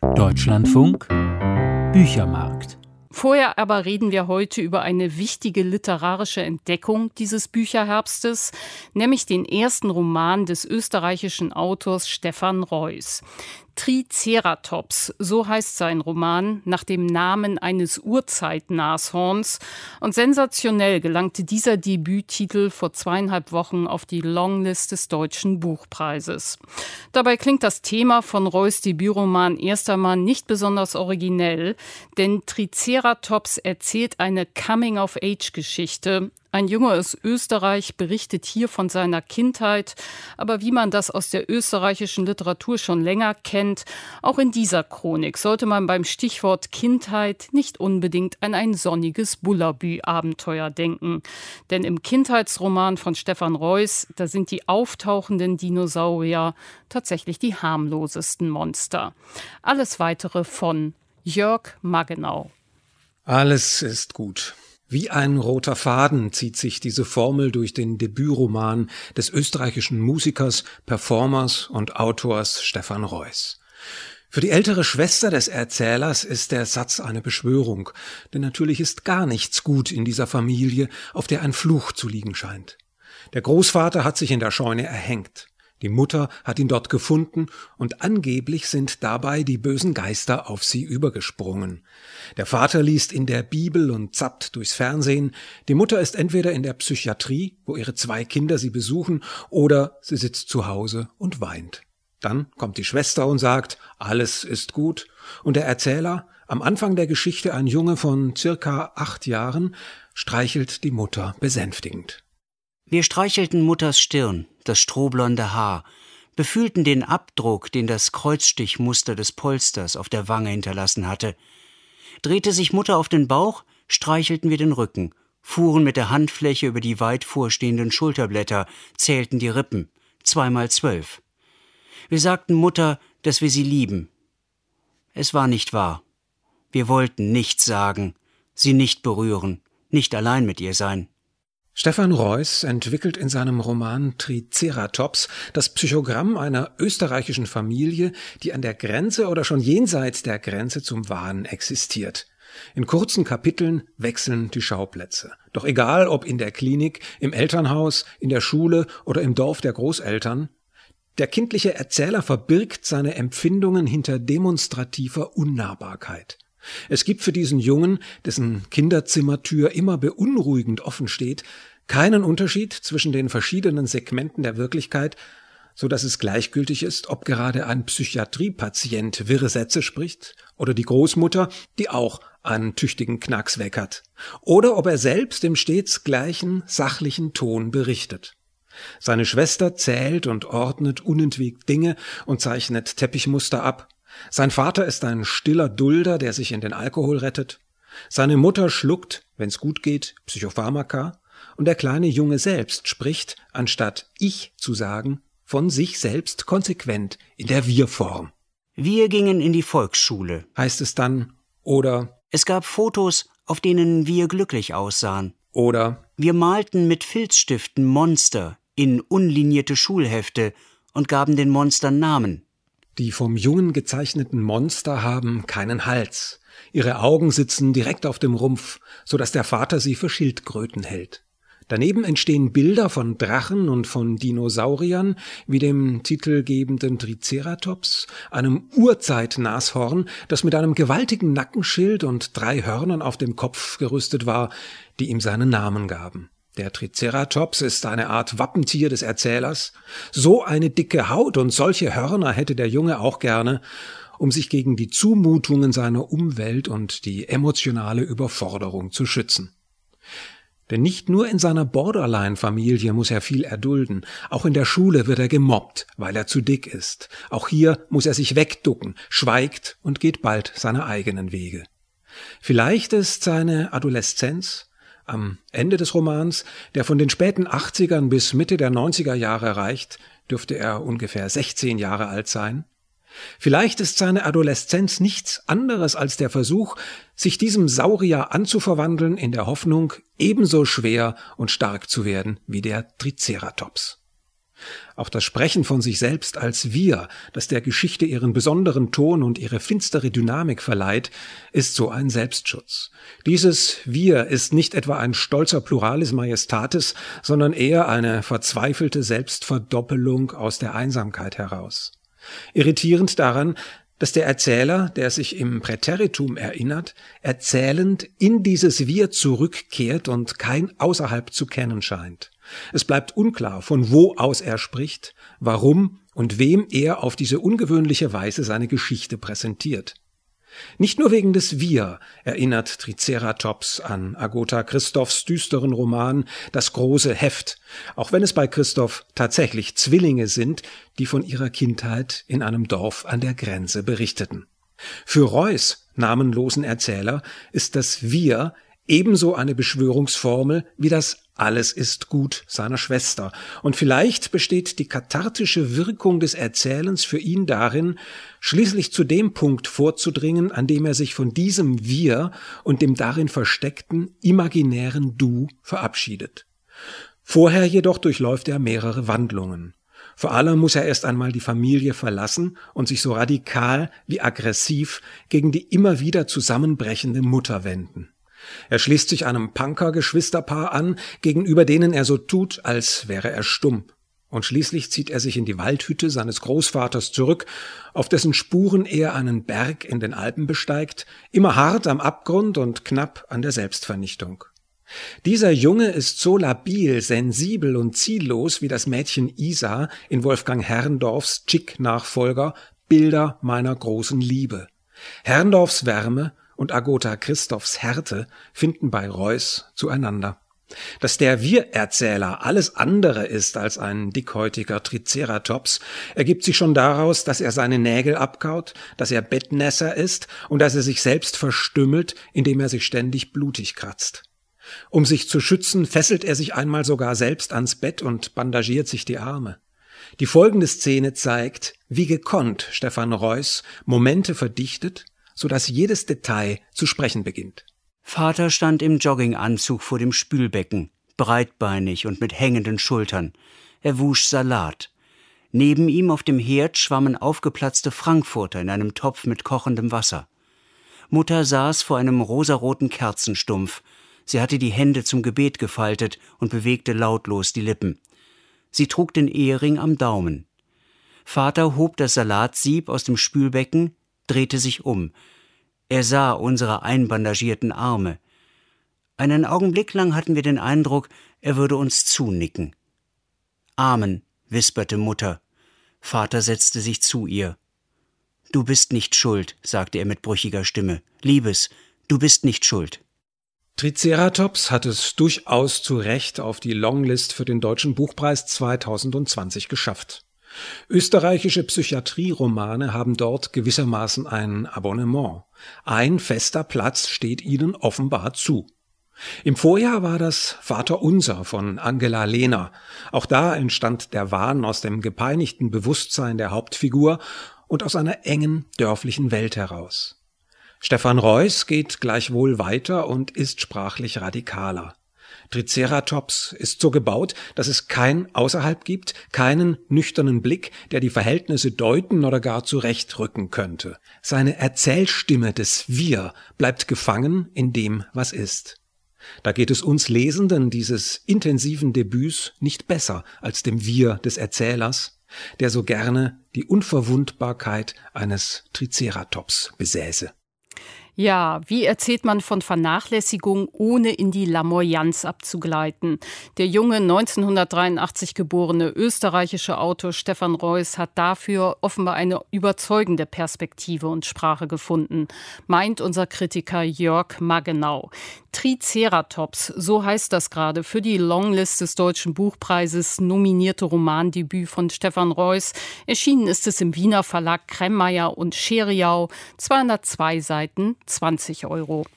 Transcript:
Deutschlandfunk Büchermarkt. Vorher aber reden wir heute über eine wichtige literarische Entdeckung dieses Bücherherbstes, nämlich den ersten Roman des österreichischen Autors Stefan Reuss. Triceratops, so heißt sein Roman, nach dem Namen eines Urzeitnashorns. Und sensationell gelangte dieser Debüttitel vor 2,5 Wochen auf die Longlist des Deutschen Buchpreises. Dabei klingt das Thema von Reuss' Debütroman erst einmal nicht besonders originell, denn Triceratops erzählt eine Coming-of-Age-Geschichte. Ein Junge aus Österreich berichtet hier von seiner Kindheit, aber wie man das aus der österreichischen Literatur schon länger kennt, auch in dieser Chronik sollte man beim Stichwort Kindheit nicht unbedingt an ein sonniges Bullabü-Abenteuer denken. Denn im Kindheitsroman von Stefan Reuss, da sind die auftauchenden Dinosaurier tatsächlich die harmlosesten Monster. Alles Weitere von Jörg Maggenau. Alles ist gut. Wie ein roter Faden zieht sich diese Formel durch den Debütroman des österreichischen Musikers, Performers und Autors Stefan Reuss. Für die ältere Schwester des Erzählers ist der Satz eine Beschwörung, denn natürlich ist gar nichts gut in dieser Familie, auf der ein Fluch zu liegen scheint. Der Großvater hat sich in der Scheune erhängt. Die Mutter hat ihn dort gefunden und angeblich sind dabei die bösen Geister auf sie übergesprungen. Der Vater liest in der Bibel und zappt durchs Fernsehen. Die Mutter ist entweder in der Psychiatrie, wo ihre 2 Kinder sie besuchen, oder sie sitzt zu Hause und weint. Dann kommt die Schwester und sagt, alles ist gut. Und der Erzähler, am Anfang der Geschichte ein Junge von circa 8 Jahren, streichelt die Mutter besänftigend. Wir streichelten Mutters Stirn, das strohblonde Haar, befühlten den Abdruck, den das Kreuzstichmuster des Polsters auf der Wange hinterlassen hatte. Drehte sich Mutter auf den Bauch, streichelten wir den Rücken, fuhren mit der Handfläche über die weit vorstehenden Schulterblätter, zählten die Rippen, 2x12. Wir sagten Mutter, dass wir sie lieben. Es war nicht wahr. Wir wollten nichts sagen, sie nicht berühren, nicht allein mit ihr sein. Stefan Reuss entwickelt in seinem Roman Triceratops das Psychogramm einer österreichischen Familie, die an der Grenze oder schon jenseits der Grenze zum Wahn existiert. In kurzen Kapiteln wechseln die Schauplätze. Doch egal, ob in der Klinik, im Elternhaus, in der Schule oder im Dorf der Großeltern, der kindliche Erzähler verbirgt seine Empfindungen hinter demonstrativer Unnahbarkeit. Es gibt für diesen Jungen, dessen Kinderzimmertür immer beunruhigend offen steht, keinen Unterschied zwischen den verschiedenen Segmenten der Wirklichkeit, so dass es gleichgültig ist, ob gerade ein Psychiatriepatient wirre Sätze spricht oder die Großmutter, die auch einen tüchtigen Knacks weg hat, oder ob er selbst im stets gleichen sachlichen Ton berichtet. Seine Schwester zählt und ordnet unentwegt Dinge und zeichnet Teppichmuster ab. Sein Vater ist ein stiller Dulder, der sich in den Alkohol rettet. Seine Mutter schluckt, wenn's gut geht, Psychopharmaka. Und der kleine Junge selbst spricht, anstatt ich zu sagen, von sich selbst konsequent in der Wir-Form. Wir gingen in die Volksschule, heißt es dann, oder es gab Fotos, auf denen wir glücklich aussahen. Oder wir malten mit Filzstiften Monster in unlinierte Schulhefte und gaben den Monstern Namen. Die vom Jungen gezeichneten Monster haben keinen Hals. Ihre Augen sitzen direkt auf dem Rumpf, so dass der Vater sie für Schildkröten hält. Daneben entstehen Bilder von Drachen und von Dinosauriern, wie dem titelgebenden Triceratops, einem Urzeitnashorn, das mit einem gewaltigen Nackenschild und 3 Hörnern auf dem Kopf gerüstet war, die ihm seinen Namen gaben. Der Triceratops ist eine Art Wappentier des Erzählers. So eine dicke Haut und solche Hörner hätte der Junge auch gerne, um sich gegen die Zumutungen seiner Umwelt und die emotionale Überforderung zu schützen. Denn nicht nur in seiner Borderline-Familie muss er viel erdulden. Auch in der Schule wird er gemobbt, weil er zu dick ist. Auch hier muss er sich wegducken, schweigt und geht bald seine eigenen Wege. Vielleicht ist seine Adoleszenz am Ende des Romans, der von den späten 80ern bis Mitte der 90er Jahre reicht, dürfte er ungefähr 16 Jahre alt sein. Vielleicht ist seine Adoleszenz nichts anderes als der Versuch, sich diesem Saurier anzuverwandeln in der Hoffnung, ebenso schwer und stark zu werden wie der Triceratops. Auch das Sprechen von sich selbst als wir, das der Geschichte ihren besonderen Ton und ihre finstere Dynamik verleiht, ist so ein Selbstschutz. Dieses Wir ist nicht etwa ein stolzer Pluralis Majestatis, sondern eher eine verzweifelte Selbstverdoppelung aus der Einsamkeit heraus. Irritierend daran, dass der Erzähler, der sich im Präteritum erinnert, erzählend in dieses Wir zurückkehrt und kein Außerhalb zu kennen scheint. Es bleibt unklar, von wo aus er spricht, warum und wem er auf diese ungewöhnliche Weise seine Geschichte präsentiert. Nicht nur wegen des Wir erinnert Triceratops an Agota Christophs düsteren Roman Das große Heft, auch wenn es bei Christoph tatsächlich Zwillinge sind, die von ihrer Kindheit in einem Dorf an der Grenze berichteten. Für Reuß, namenlosen Erzähler, ist das Wir ebenso eine Beschwörungsformel wie das Alles ist gut seiner Schwester. Und vielleicht besteht die kathartische Wirkung des Erzählens für ihn darin, schließlich zu dem Punkt vorzudringen, an dem er sich von diesem Wir und dem darin versteckten imaginären Du verabschiedet. Vorher jedoch durchläuft er mehrere Wandlungen. Vor allem muss er erst einmal die Familie verlassen und sich so radikal wie aggressiv gegen die immer wieder zusammenbrechende Mutter wenden. Er schließt sich einem Punker-Geschwisterpaar an, gegenüber denen er so tut, als wäre er stumm. Und schließlich zieht er sich in die Waldhütte seines Großvaters zurück, auf dessen Spuren er einen Berg in den Alpen besteigt, immer hart am Abgrund und knapp an der Selbstvernichtung. Dieser Junge ist so labil, sensibel und ziellos wie das Mädchen Isa in Wolfgang Herrndorfs Chick-Nachfolger Bilder meiner großen Liebe. Herrndorfs Wärme und Agota Christophs Härte finden bei Reuß zueinander. Dass der Wir-Erzähler alles andere ist als ein dickhäutiger Triceratops, ergibt sich schon daraus, dass er seine Nägel abkaut, dass er Bettnässer ist und dass er sich selbst verstümmelt, indem er sich ständig blutig kratzt. Um sich zu schützen, fesselt er sich einmal sogar selbst ans Bett und bandagiert sich die Arme. Die folgende Szene zeigt, wie gekonnt Stefan Reuß Momente verdichtet, so dass jedes Detail zu sprechen beginnt. Vater stand im Jogginganzug vor dem Spülbecken, breitbeinig und mit hängenden Schultern. Er wusch Salat. Neben ihm auf dem Herd schwammen aufgeplatzte Frankfurter in einem Topf mit kochendem Wasser. Mutter saß vor einem rosaroten Kerzenstumpf. Sie hatte die Hände zum Gebet gefaltet und bewegte lautlos die Lippen. Sie trug den Ehering am Daumen. Vater hob das Salatsieb aus dem Spülbecken, drehte sich um. Er sah unsere einbandagierten Arme. Einen Augenblick lang hatten wir den Eindruck, er würde uns zunicken. »Amen«, wisperte Mutter. Vater setzte sich zu ihr. »Du bist nicht schuld«, sagte er mit brüchiger Stimme. »Liebes, du bist nicht schuld.« Triceratops hat es durchaus zu Recht auf die Longlist für den Deutschen Buchpreis 2020 geschafft. Österreichische Psychiatrieromane haben dort gewissermaßen ein Abonnement. Ein fester Platz steht ihnen offenbar zu. Im Vorjahr war das Vaterunser von Angela Lehner. Auch da entstand der Wahn aus dem gepeinigten Bewusstsein der Hauptfigur und aus einer engen dörflichen Welt heraus. Stefan Reuß geht gleichwohl weiter und ist sprachlich radikaler. Triceratops ist so gebaut, dass es kein Außerhalb gibt, keinen nüchternen Blick, der die Verhältnisse deuten oder gar zurechtrücken könnte. Seine Erzählstimme des Wir bleibt gefangen in dem, was ist. Da geht es uns Lesenden dieses intensiven Debüts nicht besser als dem Wir des Erzählers, der so gerne die Unverwundbarkeit eines Triceratops besäße. Ja, wie erzählt man von Vernachlässigung, ohne in die Lamoyanz abzugleiten? Der junge 1983 geborene österreichische Autor Stefan Reuß hat dafür offenbar eine überzeugende Perspektive und Sprache gefunden, meint unser Kritiker Jörg Maggenau. Triceratops, so heißt das gerade, für die Longlist des Deutschen Buchpreises nominierte Romandebüt von Stefan Reuß. Erschienen ist es im Wiener Verlag Kremmeyer und Scheriau, 202 Seiten, 20 €.